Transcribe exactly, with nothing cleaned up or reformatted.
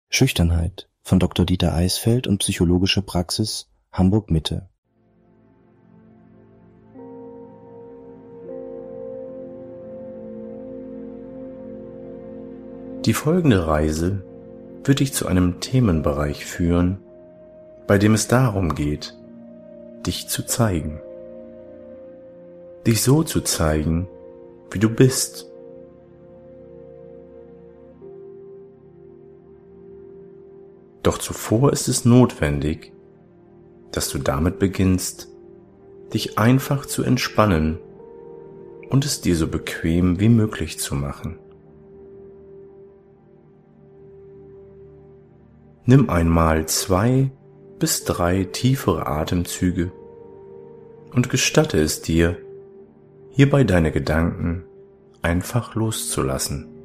Schüchternheit von Doktor Dieter Eisfeld und Psychologische Praxis, Hamburg-Mitte. Die folgende Reise wird dich zu einem Themenbereich führen, bei dem es darum geht, dich zu zeigen. Dich so zu zeigen, wie du bist. Doch zuvor ist es notwendig, dass du damit beginnst, dich einfach zu entspannen und es dir so bequem wie möglich zu machen. Nimm einmal zwei bis drei tiefere Atemzüge und gestatte es dir, hierbei deine Gedanken einfach loszulassen.